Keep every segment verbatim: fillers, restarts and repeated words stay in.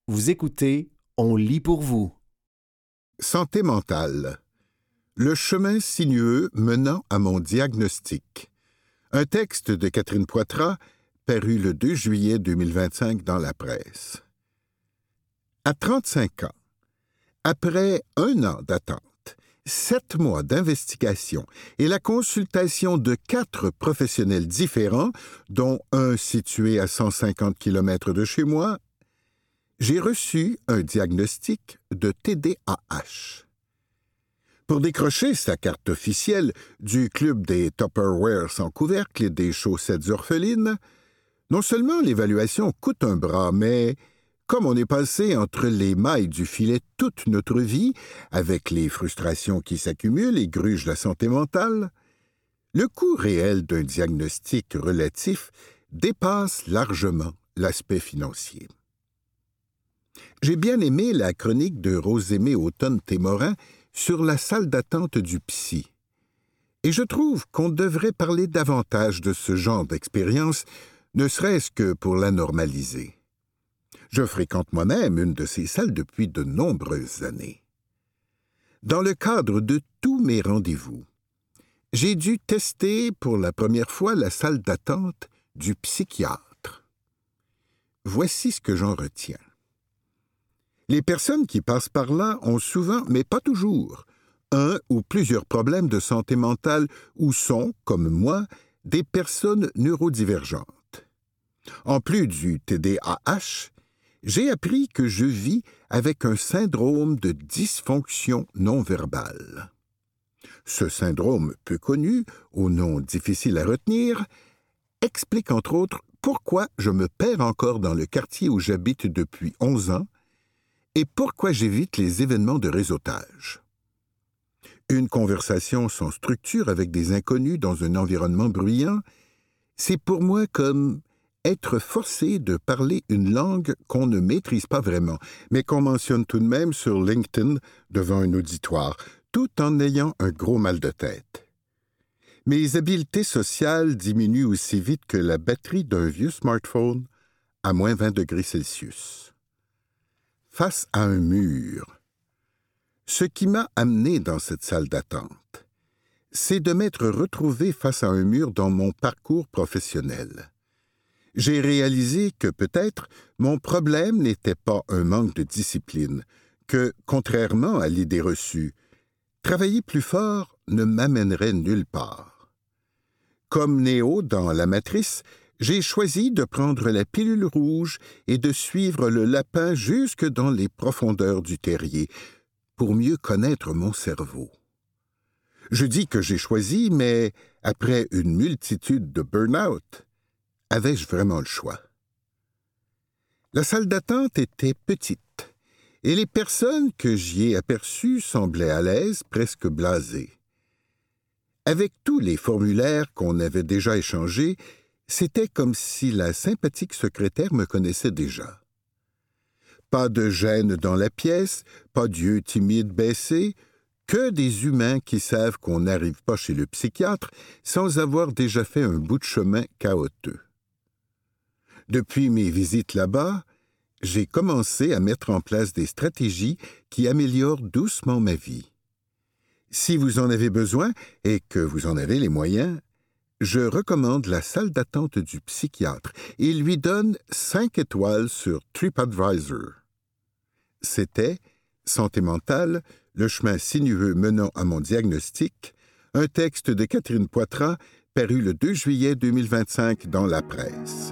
Vous écoutez On lit pour vous. Santé mentale. Le chemin sinueux menant à mon diagnostic. Un texte de Catherine Poitras, paru le deux juillet deux mille vingt-cinq dans la presse. À trente-cinq ans, après un an d'attente, sept mois d'investigation et la consultation de quatre professionnels différents, dont un situé à cent cinquante kilomètres de chez moi, j'ai reçu un diagnostic de T D A H. Pour décrocher sa carte officielle du club des Tupperware sans couvercle et des chaussettes orphelines, non seulement l'évaluation coûte un bras, mais comme on est passé entre les mailles du filet toute notre vie, avec les frustrations qui s'accumulent et grugent la santé mentale, le coût réel d'un diagnostic relatif dépasse largement l'aspect financier. J'ai bien aimé la chronique de Rosémée Automne-Témorin sur la salle d'attente du psy. Et je trouve qu'on devrait parler davantage de ce genre d'expérience, ne serait-ce que pour la normaliser. Je fréquente moi-même une de ces salles depuis de nombreuses années. Dans le cadre de tous mes rendez-vous, j'ai dû tester pour la première fois la salle d'attente du psychiatre. Voici ce que j'en retiens. Les personnes qui passent par là ont souvent, mais pas toujours, un ou plusieurs problèmes de santé mentale ou sont, comme moi, des personnes neurodivergentes. En plus du T D A H, j'ai appris que je vis avec un syndrome de dysfonction non-verbale. Ce syndrome peu connu, au nom difficile à retenir, explique entre autres pourquoi je me perds encore dans le quartier où j'habite depuis onze ans et pourquoi j'évite les événements de réseautage. Une conversation sans structure avec des inconnus dans un environnement bruyant, c'est pour moi comme être forcé de parler une langue qu'on ne maîtrise pas vraiment, mais qu'on mentionne tout de même sur LinkedIn devant un auditoire, tout en ayant un gros mal de tête. Mes habiletés sociales diminuent aussi vite que la batterie d'un vieux smartphone à moins vingt degrés Celsius. Face à un mur. Ce qui m'a amené dans cette salle d'attente, c'est de m'être retrouvé face à un mur dans mon parcours professionnel. J'ai réalisé que peut-être mon problème n'était pas un manque de discipline, que, contrairement à l'idée reçue, travailler plus fort ne m'amènerait nulle part. Comme Néo dans La Matrice, j'ai choisi de prendre la pilule rouge et de suivre le lapin jusque dans les profondeurs du terrier, pour mieux connaître mon cerveau. Je dis que j'ai choisi, mais après une multitude de burn-out, avais-je vraiment le choix? La salle d'attente était petite, et les personnes que j'y ai aperçues semblaient à l'aise, presque blasées. Avec tous les formulaires qu'on avait déjà échangés, c'était comme si la sympathique secrétaire me connaissait déjà. Pas de gêne dans la pièce, pas d'yeux timides baissés, que des humains qui savent qu'on n'arrive pas chez le psychiatre sans avoir déjà fait un bout de chemin chaotique. Depuis mes visites là-bas, j'ai commencé à mettre en place des stratégies qui améliorent doucement ma vie. Si vous en avez besoin et que vous en avez les moyens, je recommande la salle d'attente du psychiatre et lui donne cinq étoiles sur TripAdvisor. C'était Santé mentale, le chemin sinueux menant à mon diagnostic, un texte de Catherine Poitras, paru le deux juillet deux mille vingt-cinq dans la presse.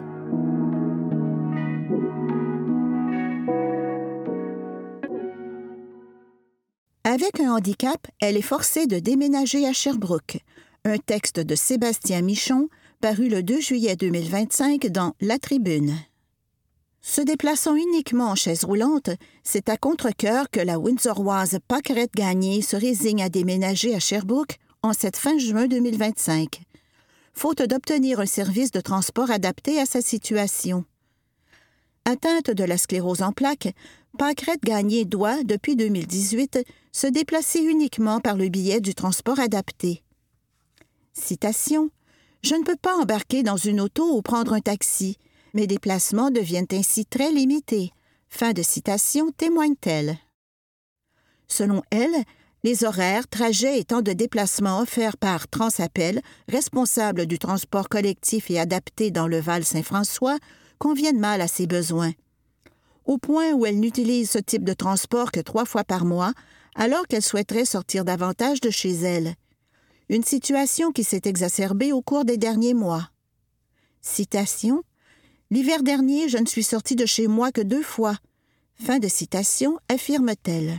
Avec un handicap, elle est forcée de déménager à Sherbrooke. Un texte de Sébastien Michon, paru le deux juillet deux mille vingt-cinq dans La Tribune. Se déplaçant uniquement en chaise roulante, c'est à contre-cœur que la Windsorroise Paquerette Gagné se résigne à déménager à Sherbrooke en cette fin juin deux mille vingt-cinq, faute d'obtenir un service de transport adapté à sa situation. Atteinte de la sclérose en plaques, Paquerette Gagné doit, depuis deux mille dix-huit, se déplacer uniquement par le biais du transport adapté. Citation. « Je ne peux pas embarquer dans une auto ou prendre un taxi. Mes déplacements deviennent ainsi très limités. » Fin de citation, témoigne-t-elle. Selon elle, les horaires, trajets et temps de déplacement offerts par Transappel, responsable du transport collectif et adapté dans le Val-Saint-François, conviennent mal à ses besoins. Au point où elle n'utilise ce type de transport que trois fois par mois, alors qu'elle souhaiterait sortir davantage de chez elle. Une situation qui s'est exacerbée au cours des derniers mois. Citation. « L'hiver dernier, je ne suis sortie de chez moi que deux fois. » Fin de citation, affirme-t-elle.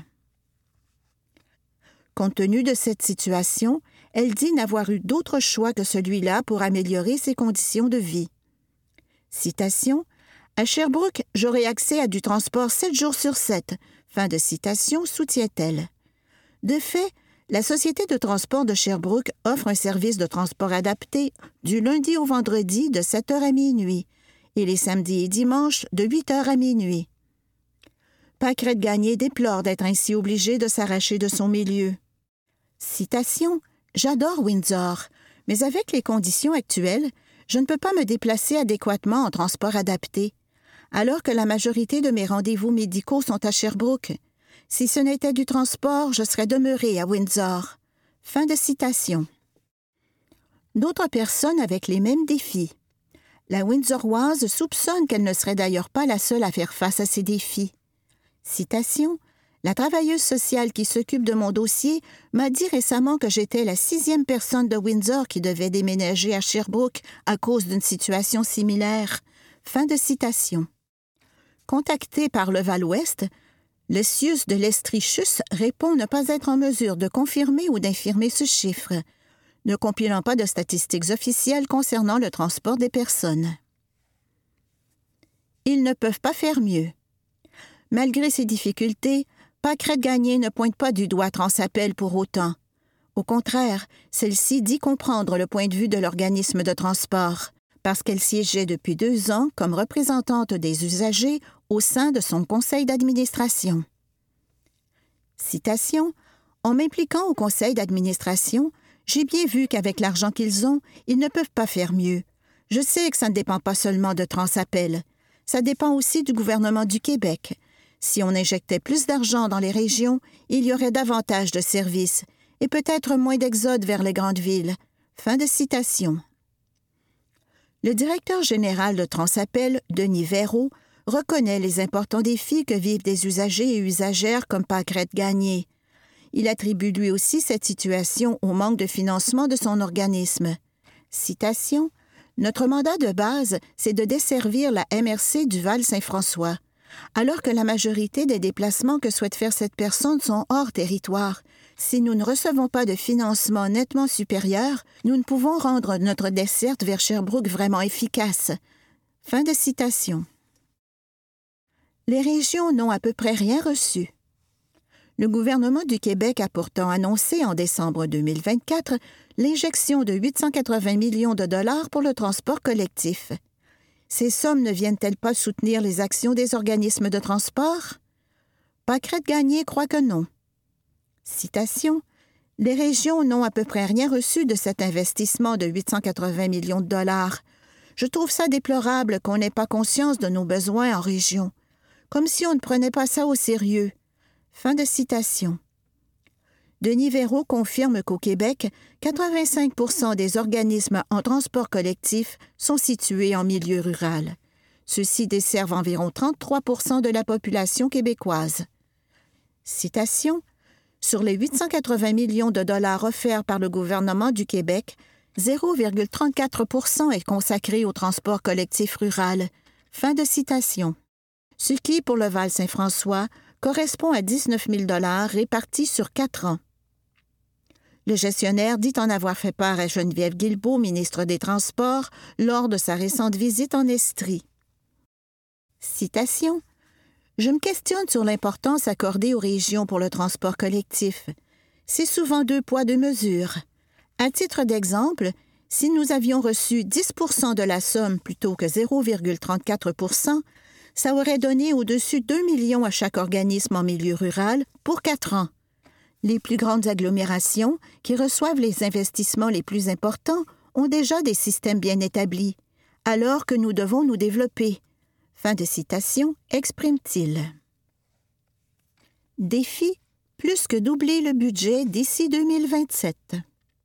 Compte tenu de cette situation, elle dit n'avoir eu d'autre choix que celui-là pour améliorer ses conditions de vie. Citation. « À Sherbrooke, j'aurai accès à du transport sept jours sur sept. » Fin de citation, soutient-elle. De fait, la Société de transport de Sherbrooke offre un service de transport adapté du lundi au vendredi de sept heures à minuit et les samedis et dimanches de huit heures à minuit. Pâquerette Gagné déplore d'être ainsi obligée de s'arracher de son milieu. Citation. « J'adore Windsor, mais avec les conditions actuelles, je ne peux pas me déplacer adéquatement en transport adapté, alors que la majorité de mes rendez-vous médicaux sont à Sherbrooke. Si ce n'était du transport, je serais demeurée à Windsor. » Fin de citation. D'autres personnes avec les mêmes défis. La Windsoroise soupçonne qu'elle ne serait d'ailleurs pas la seule à faire face à ces défis. Citation. « La travailleuse sociale qui s'occupe de mon dossier m'a dit récemment que j'étais la sixième personne de Windsor qui devait déménager à Sherbrooke à cause d'une situation similaire. » Fin de citation. Contacté par le Val-Ouest, le C I U S de l'Estrichus répond ne pas être en mesure de confirmer ou d'infirmer ce chiffre, ne compilant pas de statistiques officielles concernant le transport des personnes. Ils ne peuvent pas faire mieux. Malgré ces difficultés, Pâquerette Gagné ne pointe pas du doigt Transappel pour autant. Au contraire, celle-ci dit comprendre le point de vue de l'organisme de transport, parce qu'elle siégeait depuis deux ans comme représentante des usagers au sein de son conseil d'administration. Citation. « En m'impliquant au conseil d'administration, j'ai bien vu qu'avec l'argent qu'ils ont, ils ne peuvent pas faire mieux. Je sais que ça ne dépend pas seulement de Transappel. Ça dépend aussi du gouvernement du Québec. Si on injectait plus d'argent dans les régions, il y aurait davantage de services et peut-être moins d'exode vers les grandes villes. » Fin de citation. Le directeur général de Transappel, Denis Verreault, reconnaît les importants défis que vivent des usagers et usagères comme Pâquerette Gagné. Il attribue lui aussi cette situation au manque de financement de son organisme. Citation. « Notre mandat de base, c'est de desservir la M R C du Val-Saint-François. Alors que la majorité des déplacements que souhaite faire cette personne sont hors territoire. Si nous ne recevons pas de financement nettement supérieur, nous ne pouvons rendre notre desserte vers Sherbrooke vraiment efficace. » Fin de citation. Les régions n'ont à peu près rien reçu. Le gouvernement du Québec a pourtant annoncé en décembre deux mille vingt-quatre l'injection de huit cent quatre-vingts millions de dollars pour le transport collectif. Ces sommes ne viennent-elles pas soutenir les actions des organismes de transport? Pâquerette Gagné croit que non. Citation. « Les régions n'ont à peu près rien reçu de cet investissement de huit cent quatre-vingts millions de dollars. Je trouve ça déplorable qu'on n'ait pas conscience de nos besoins en région, comme si on ne prenait pas ça au sérieux. » Fin de citation. Denis Verreault confirme qu'au Québec, quatre-vingt-cinq pour cent des organismes en transport collectif sont situés en milieu rural. Ceux-ci desservent environ trente-trois pour cent de la population québécoise. Citation. « Sur les huit cent quatre-vingts millions de dollars offerts par le gouvernement du Québec, zéro virgule trente-quatre pour cent est consacré au transport collectif rural. » Fin de citation. Ce qui, pour le Val-Saint-François, correspond à dix-neuf mille dollars répartis sur quatre ans. Le gestionnaire dit en avoir fait part à Geneviève Guilbeault, ministre des Transports, lors de sa récente visite en Estrie. Citation. « Je me questionne sur l'importance accordée aux régions pour le transport collectif. C'est souvent deux poids, deux mesures. À titre d'exemple, si nous avions reçu dix pour cent de la somme plutôt que zéro virgule trente-quatre pour cent, ça aurait donné au-dessus de deux millions à chaque organisme en milieu rural pour quatre ans. Les plus grandes agglomérations, qui reçoivent les investissements les plus importants, ont déjà des systèmes bien établis, alors que nous devons nous développer. » Fin de citation, exprime-t-il. Défi, plus que doubler le budget d'ici deux mille vingt-sept.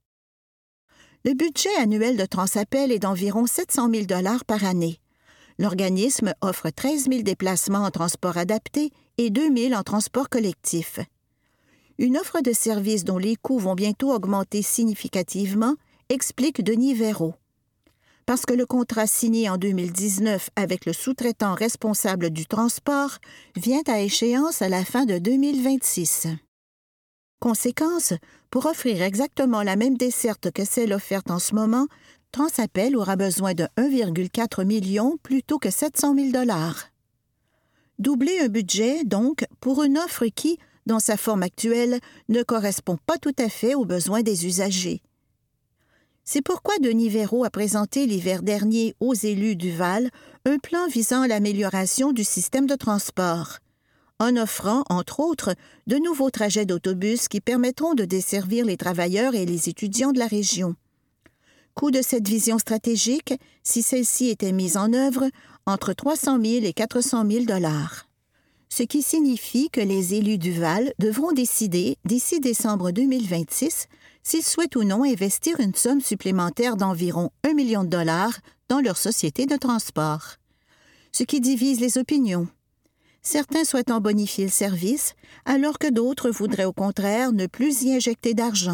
Le budget annuel de Transappel est d'environ sept cent mille dollars par année. L'organisme offre treize mille déplacements en transport adapté et deux mille en transport collectif. Une offre de services dont les coûts vont bientôt augmenter significativement, explique Denis Verreau. Parce que le contrat signé en deux mille dix-neuf avec le sous-traitant responsable du transport vient à échéance à la fin de deux mille vingt-six. Conséquence, pour offrir exactement la même desserte que celle offerte en ce moment, Transappel aura besoin de un virgule quatre million plutôt que sept cent mille dollars. Doubler un budget, donc, pour une offre qui, dans sa forme actuelle, ne correspond pas tout à fait aux besoins des usagers. C'est pourquoi Denis Verreau a présenté l'hiver dernier aux élus du Val un plan visant à l'amélioration du système de transport, en offrant, entre autres, de nouveaux trajets d'autobus qui permettront de desservir les travailleurs et les étudiants de la région. Coût de cette vision stratégique, si celle-ci était mise en œuvre, entre trois cent mille et quatre cent mille dollars. Ce qui signifie que les élus du Val devront décider, d'ici décembre deux mille vingt-six, s'ils souhaitent ou non investir une somme supplémentaire d'environ un million de dollars dans leur société de transport. Ce qui divise les opinions. Certains souhaitent en bonifier le service, alors que d'autres voudraient au contraire ne plus y injecter d'argent.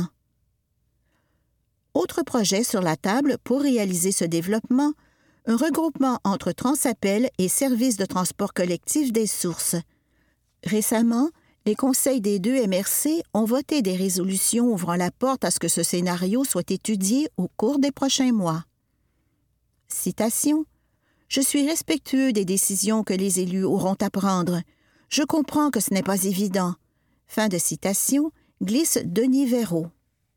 Autre projet sur la table pour réaliser ce développement, un regroupement entre Transappel et Services de transport collectif des sources. Récemment, les conseils des deux M R C ont voté des résolutions ouvrant la porte à ce que ce scénario soit étudié au cours des prochains mois. Citation. « Je suis respectueux des décisions que les élus auront à prendre. Je comprends que ce n'est pas évident. » Fin de citation, glisse Denis Verreau.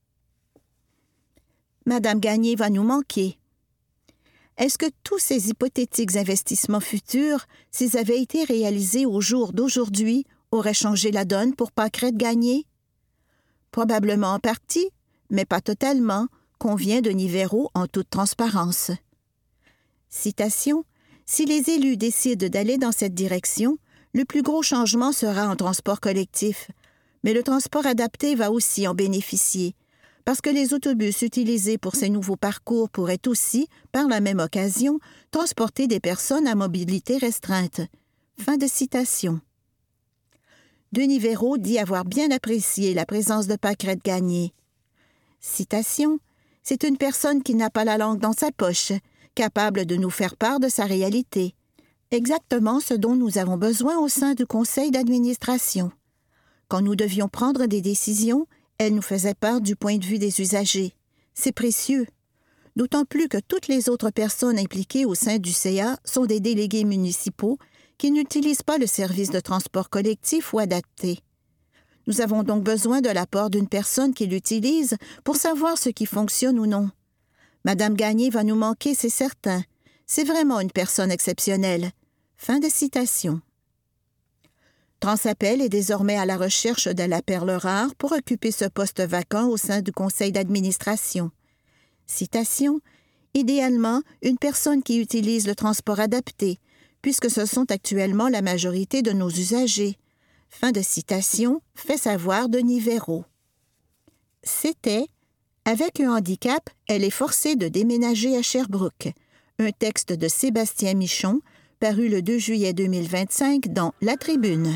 Madame Gagné va nous manquer. Est-ce que tous ces hypothétiques investissements futurs, s'ils avaient été réalisés au jour d'aujourd'hui, auraient changé la donne pour Pâquerette Gagné? Probablement en partie, mais pas totalement, convient Denis Verreau en toute transparence. Citation. « Si les élus décident d'aller dans cette direction, le plus gros changement sera en transport collectif, mais le transport adapté va aussi en bénéficier, parce que les autobus utilisés pour ces nouveaux parcours pourraient aussi, par la même occasion, transporter des personnes à mobilité restreinte. » Fin de citation. Denis Verreau dit avoir bien apprécié la présence de Pâquerette Gagné. Citation. « C'est une personne qui n'a pas la langue dans sa poche, capable de nous faire part de sa réalité. Exactement ce dont nous avons besoin au sein du conseil d'administration. Quand nous devions prendre des décisions, elle nous faisait part du point de vue des usagers. C'est précieux. D'autant plus que toutes les autres personnes impliquées au sein du C A sont des délégués municipaux qui n'utilisent pas le service de transport collectif ou adapté. Nous avons donc besoin de l'apport d'une personne qui l'utilise pour savoir ce qui fonctionne ou non. Madame Gagné va nous manquer, c'est certain. C'est vraiment une personne exceptionnelle. » Fin de citation. Transappel est désormais à la recherche de la perle rare pour occuper ce poste vacant au sein du conseil d'administration. Citation. « Idéalement, une personne qui utilise le transport adapté, puisque ce sont actuellement la majorité de nos usagers. » Fin de citation, fait savoir Denis Verreau. C'était « Avec un handicap, elle est forcée de déménager à Sherbrooke », un texte de Sébastien Michon, paru le deux juillet deux mille vingt-cinq dans La Tribune.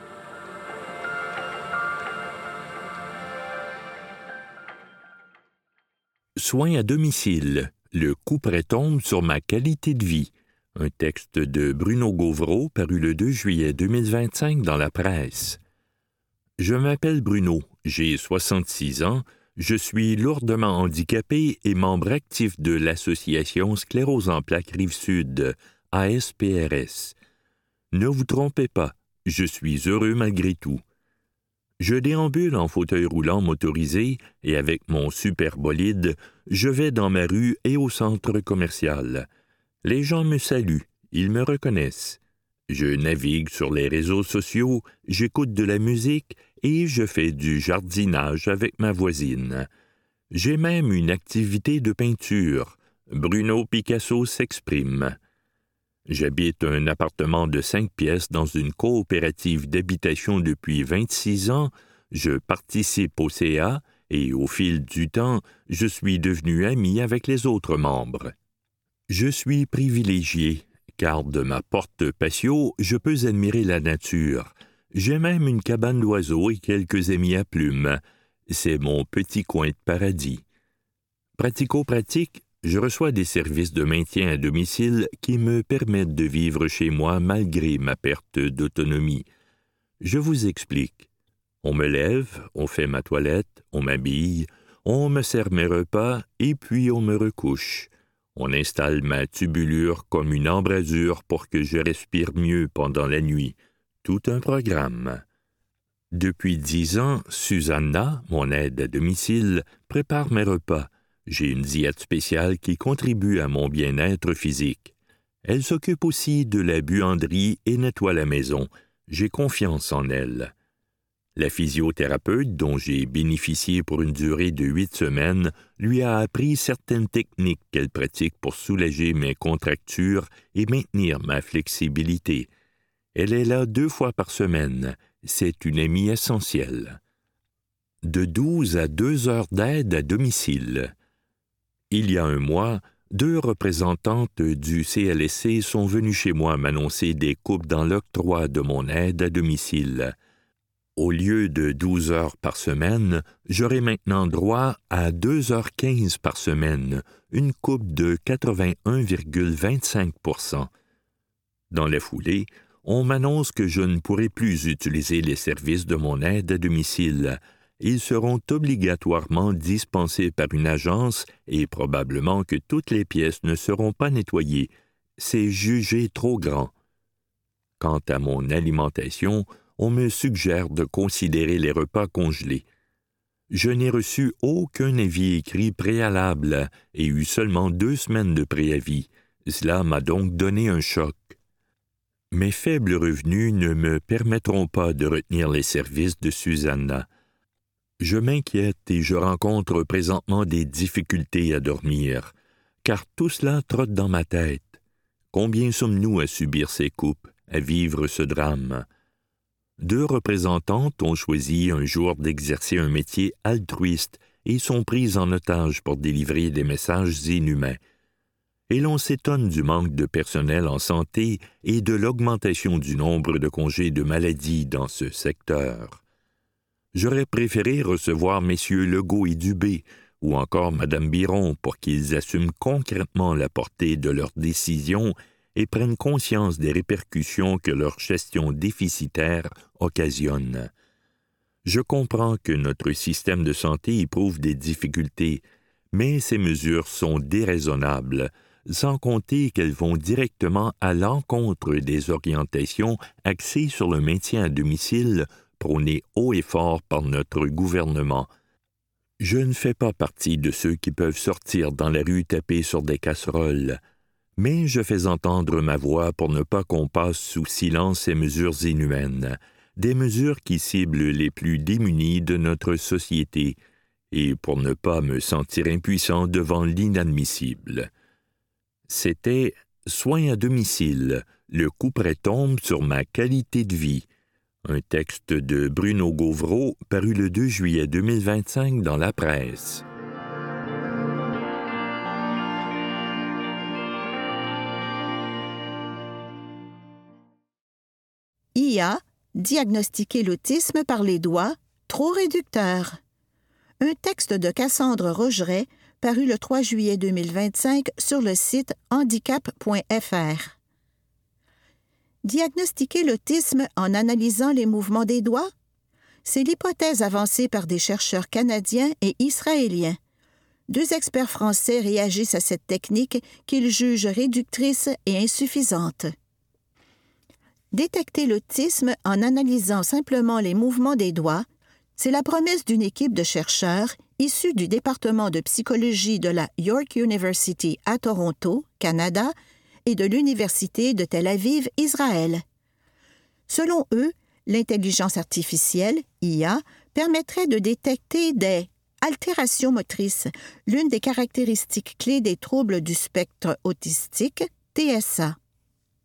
Soins à domicile. Le couperet tombe sur ma qualité de vie. Un texte de Bruno Gauvreau, paru le deux juillet deux mille vingt-cinq dans la presse. Je m'appelle Bruno, j'ai soixante-six ans, je suis lourdement handicapé et membre actif de l'association Sclérose en plaques Rive-Sud, A S P R S. Ne vous trompez pas, je suis heureux malgré tout. Je déambule en fauteuil roulant motorisé et avec mon super bolide, je vais dans ma rue et au centre commercial. Les gens me saluent, ils me reconnaissent. Je navigue sur les réseaux sociaux, j'écoute de la musique et je fais du jardinage avec ma voisine. J'ai même une activité de peinture. Bruno Picasso s'exprime. J'habite un appartement de cinq pièces dans une coopérative d'habitation depuis vingt-six ans, je participe au C A et au fil du temps, je suis devenu ami avec les autres membres. Je suis privilégié, car de ma porte patio, je peux admirer la nature. J'ai même une cabane d'oiseaux et quelques amis à plumes. C'est mon petit coin de paradis. Pratico-pratique, je reçois des services de maintien à domicile qui me permettent de vivre chez moi malgré ma perte d'autonomie. Je vous explique. On me lève, on fait ma toilette, on m'habille, on me sert mes repas et puis on me recouche. On installe ma tubulure comme une embrasure pour que je respire mieux pendant la nuit. Tout un programme. Depuis dix ans, Susanna, mon aide à domicile, prépare mes repas. J'ai une diète spéciale qui contribue à mon bien-être physique. Elle s'occupe aussi de la buanderie et nettoie la maison. J'ai confiance en elle. La physiothérapeute, dont j'ai bénéficié pour une durée de huit semaines, lui a appris certaines techniques qu'elle pratique pour soulager mes contractures et maintenir ma flexibilité. Elle est là deux fois par semaine. C'est une amie essentielle. De douze à deux heures d'aide à domicile. Il y a un mois, deux représentantes du C L S C sont venues chez moi m'annoncer des coupes dans l'octroi de mon aide à domicile. Au lieu de douze heures par semaine, j'aurai maintenant droit à deux heures quinze par semaine, une coupe de quatre-vingt-un virgule vingt-cinq pour cent. Dans la foulée, on m'annonce que je ne pourrai plus utiliser les services de mon aide à domicile. Ils seront obligatoirement dispensés par une agence et probablement que toutes les pièces ne seront pas nettoyées. C'est jugé trop grand. Quant à mon alimentation, on me suggère de considérer les repas congelés. Je n'ai reçu aucun avis écrit préalable et eu seulement deux semaines de préavis. Cela m'a donc donné un choc. Mes faibles revenus ne me permettront pas de retenir les services de Susanna. Je m'inquiète et je rencontre présentement des difficultés à dormir, car tout cela trotte dans ma tête. Combien sommes-nous à subir ces coupes, à vivre ce drame? Deux représentantes ont choisi un jour d'exercer un métier altruiste et sont prises en otage pour délivrer des messages inhumains. Et l'on s'étonne du manque de personnel en santé et de l'augmentation du nombre de congés de maladie dans ce secteur. J'aurais préféré recevoir messieurs Legault et Dubé, ou encore Madame Biron, pour qu'ils assument concrètement la portée de leurs décisions et prennent conscience des répercussions que leur gestion déficitaire occasionne. Je comprends que notre système de santé éprouve des difficultés, mais ces mesures sont déraisonnables, sans compter qu'elles vont directement à l'encontre des orientations axées sur le maintien à domicile prôné haut et fort par notre gouvernement. Je ne fais pas partie de ceux qui peuvent sortir dans la rue taper sur des casseroles, mais je fais entendre ma voix pour ne pas qu'on passe sous silence ces mesures inhumaines, des mesures qui ciblent les plus démunis de notre société, et pour ne pas me sentir impuissant devant l'inadmissible. C'était « Soins à domicile, le couperet tombe sur ma qualité de vie », un texte de Bruno Gauvreau paru le deux juillet deux mille vingt-cinq dans la presse. I A, diagnostiquer l'autisme par les doigts, trop réducteur. Un texte de Cassandre Rogeret paru le trois juillet deux mille vingt-cinq sur le site handicap point f r. Diagnostiquer l'autisme en analysant les mouvements des doigts? C'est l'hypothèse avancée par des chercheurs canadiens et israéliens. Deux experts français réagissent à cette technique qu'ils jugent réductrice et insuffisante. Détecter l'autisme en analysant simplement les mouvements des doigts, c'est la promesse d'une équipe de chercheurs issus du département de psychologie de la York University à Toronto, Canada, et de l'Université de Tel Aviv, Israël. Selon eux, l'intelligence artificielle, I A, permettrait de détecter des altérations motrices, l'une des caractéristiques clés des troubles du spectre autistique, T S A.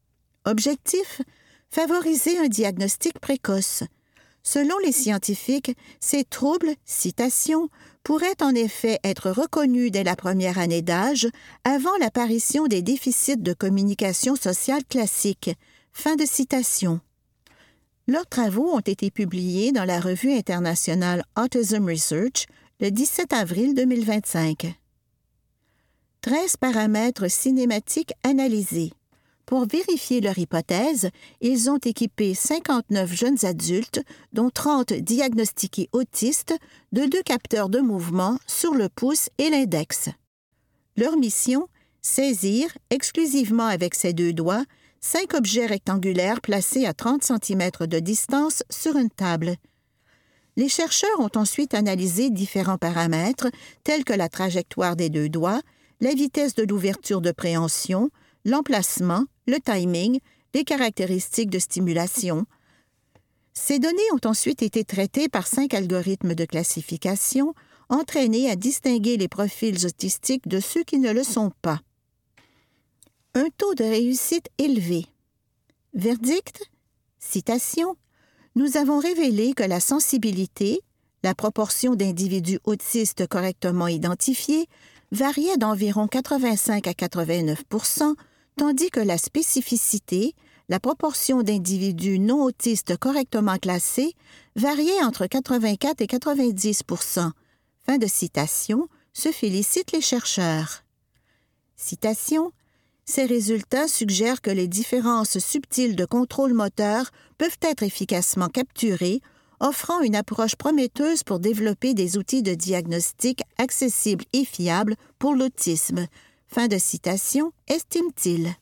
Objectif: favoriser un diagnostic précoce. Selon les scientifiques, ces troubles, citation, pourraient en effet être reconnus dès la première année d'âge, avant l'apparition des déficits de communication sociale classique. Fin de citation. Leurs travaux ont été publiés dans la revue internationale Autism Research le dix-sept avril deux mille vingt-cinq. treize paramètres cinématiques analysés. Pour vérifier leur hypothèse, ils ont équipé cinquante-neuf jeunes adultes, dont trente diagnostiqués autistes, de deux capteurs de mouvement sur le pouce et l'index. Leur mission: saisir, exclusivement avec ses deux doigts, cinq objets rectangulaires placés à trente centimètres de distance sur une table. Les chercheurs ont ensuite analysé différents paramètres, tels que la trajectoire des deux doigts, la vitesse de l'ouverture de préhension, l'emplacement, le timing, les caractéristiques de stimulation. Ces données ont ensuite été traitées par cinq algorithmes de classification, entraînés à distinguer les profils autistiques de ceux qui ne le sont pas. Un taux de réussite élevé. Verdict? Citation. Nous avons révélé que la sensibilité, la proportion d'individus autistes correctement identifiés, variait d'environ quatre-vingt-cinq à quatre-vingt-neuf pour cent, tandis que la spécificité, la proportion d'individus non autistes correctement classés, variait entre quatre-vingt-quatre et quatre-vingt-dix pour cent. Fin de citation, se félicitent les chercheurs. Citation. Ces résultats suggèrent que les différences subtiles de contrôle moteur peuvent être efficacement capturées, offrant une approche prometteuse pour développer des outils de diagnostic accessibles et fiables pour l'autisme. Fin de citation, estime-t-il.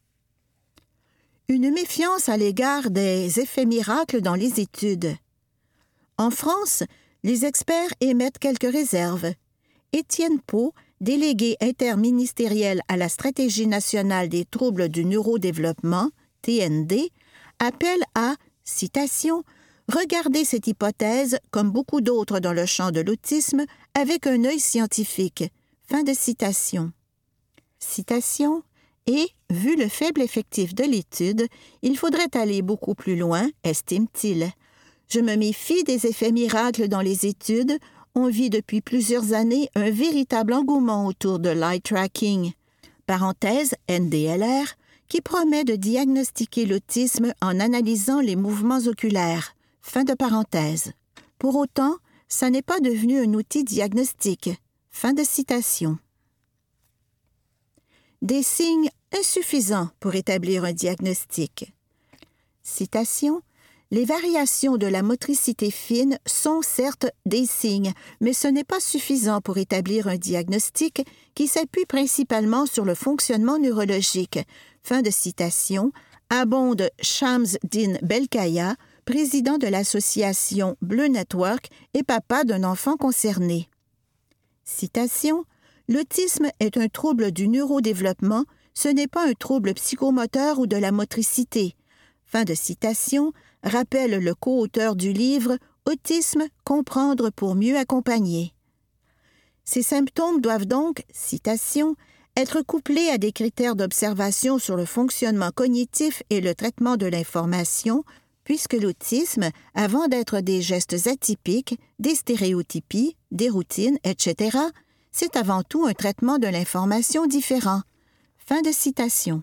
Une méfiance à l'égard des effets miracles dans les études. En France, les experts émettent quelques réserves. Étienne Pau, délégué interministériel à la Stratégie nationale des troubles du neurodéveloppement, T N D, appelle à, citation, « regarder cette hypothèse, comme beaucoup d'autres dans le champ de l'autisme, avec un œil scientifique. » Fin de citation. Citation. Et, vu le faible effectif de l'étude, il faudrait aller beaucoup plus loin, estime-t-il. Je me méfie des effets miracles dans les études. On vit depuis plusieurs années un véritable engouement autour de l'eye tracking, parenthèse N D L R, qui promet de diagnostiquer l'autisme en analysant les mouvements oculaires. Fin de parenthèse. Pour autant, ça n'est pas devenu un outil diagnostique. Fin de citation. Des signes insuffisants pour établir un diagnostic. Citation. Les variations de la motricité fine sont certes des signes, mais ce n'est pas suffisant pour établir un diagnostic qui s'appuie principalement sur le fonctionnement neurologique. Fin de citation. Abonde Shamsdin Belkaya, président de l'association Bleu Network et papa d'un enfant concerné. Citation. L'autisme est un trouble du neurodéveloppement, ce n'est pas un trouble psychomoteur ou de la motricité. Fin de citation, rappelle le co-auteur du livre « Autisme, comprendre pour mieux accompagner ». Ces symptômes doivent donc, citation, être couplés à des critères d'observation sur le fonctionnement cognitif et le traitement de l'information, puisque l'autisme, avant d'être des gestes atypiques, des stéréotypies, des routines, et cetera, c'est avant tout un traitement de l'information différent. Fin de citation.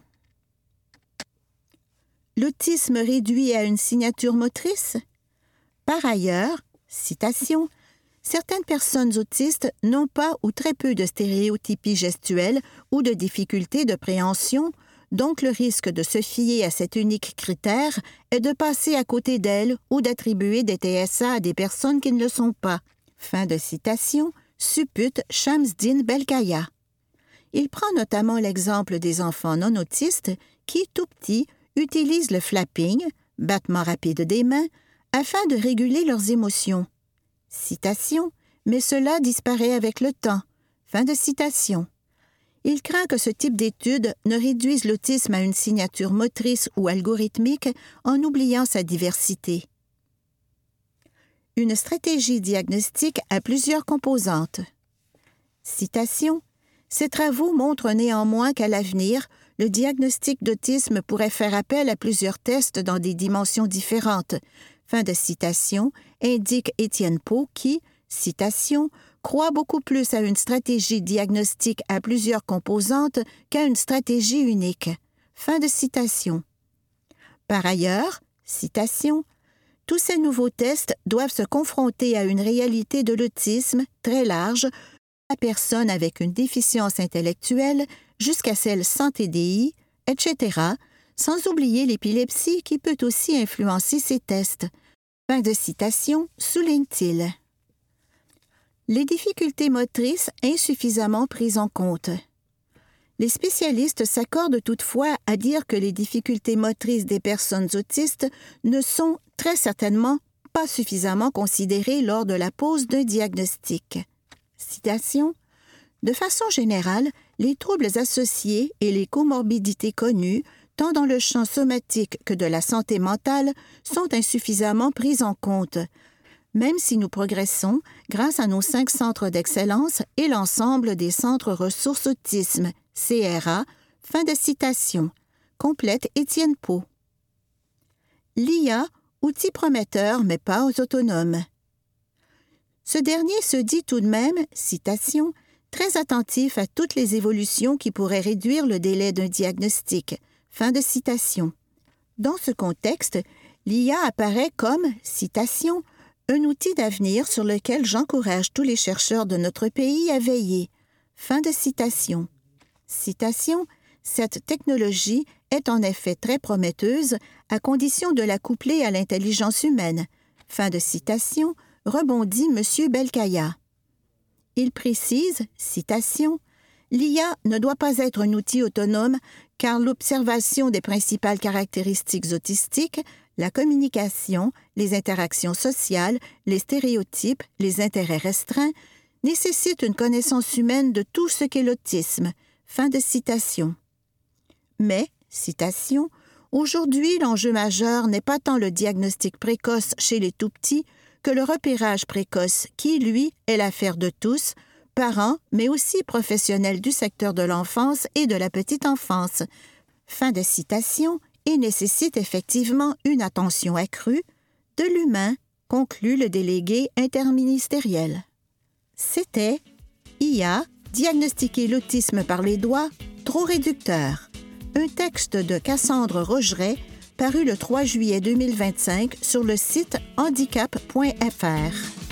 L'autisme réduit à une signature motrice? Par ailleurs, citation, certaines personnes autistes n'ont pas ou très peu de stéréotypies gestuelles ou de difficultés de préhension, donc le risque de se fier à cet unique critère est de passer à côté d'elles ou d'attribuer des T S A à des personnes qui ne le sont pas. Fin de citation, suppute Shamsdin Belkaya. Il prend notamment l'exemple des enfants non autistes qui, tout petits, utilisent le flapping, battement rapide des mains, afin de réguler leurs émotions. Citation, mais cela disparaît avec le temps. Fin de citation. Il craint que ce type d'étude ne réduise l'autisme à une signature motrice ou algorithmique en oubliant sa diversité. Une stratégie diagnostique a plusieurs composantes. Citation. Ces travaux montrent néanmoins qu'à l'avenir, le diagnostic d'autisme pourrait faire appel à plusieurs tests dans des dimensions différentes. Fin de citation, indique Étienne Pau qui, citation, croit beaucoup plus à une stratégie diagnostique à plusieurs composantes qu'à une stratégie unique. Fin de citation. Par ailleurs, citation, tous ces nouveaux tests doivent se confronter à une réalité de l'autisme très large, la personne avec une déficience intellectuelle jusqu'à celle sans T D I, et cetera, sans oublier l'épilepsie qui peut aussi influencer ces tests. Fin de citation, souligne-t-il. Les difficultés motrices insuffisamment prises en compte. Les spécialistes s'accordent toutefois à dire que les difficultés motrices des personnes autistes ne sont très certainement pas suffisamment considérées lors de la pose d'un diagnostic. Citation. De façon générale, les troubles associés et les comorbidités connues, tant dans le champ somatique que de la santé mentale, sont insuffisamment pris en compte, même si nous progressons grâce à nos cinq centres d'excellence et l'ensemble des centres ressources autisme, C R A, fin de citation, complète Étienne Pau. L'I A, outil prometteur mais pas autonome. Ce dernier se dit tout de même, citation, très attentif à toutes les évolutions qui pourraient réduire le délai d'un diagnostic. Fin de citation. Dans ce contexte, l'I A apparaît comme, citation, un outil d'avenir sur lequel j'encourage tous les chercheurs de notre pays à veiller. Fin de citation. Citation, cette technologie est en effet très prometteuse à condition de la coupler à l'intelligence humaine. Fin de citation, rebondit M. Belkaya. Il précise, citation, « L'I A ne doit pas être un outil autonome car l'observation des principales caractéristiques autistiques, la communication, les interactions sociales, les stéréotypes, les intérêts restreints, nécessite une connaissance humaine de tout ce qu'est l'autisme. » Fin de citation. Mais, citation, « Aujourd'hui, l'enjeu majeur n'est pas tant le diagnostic précoce chez les tout-petits que le repérage précoce qui, lui, est l'affaire de tous, parents, mais aussi professionnels du secteur de l'enfance et de la petite enfance. » Fin de citation, et nécessite effectivement une attention accrue de l'humain, conclut le délégué interministériel. C'était I A, diagnostiquer l'autisme par les doigts, trop réducteur. Un texte de Cassandre Rogeret, paru le trois juillet deux mille vingt-cinq sur le site handicap point f r.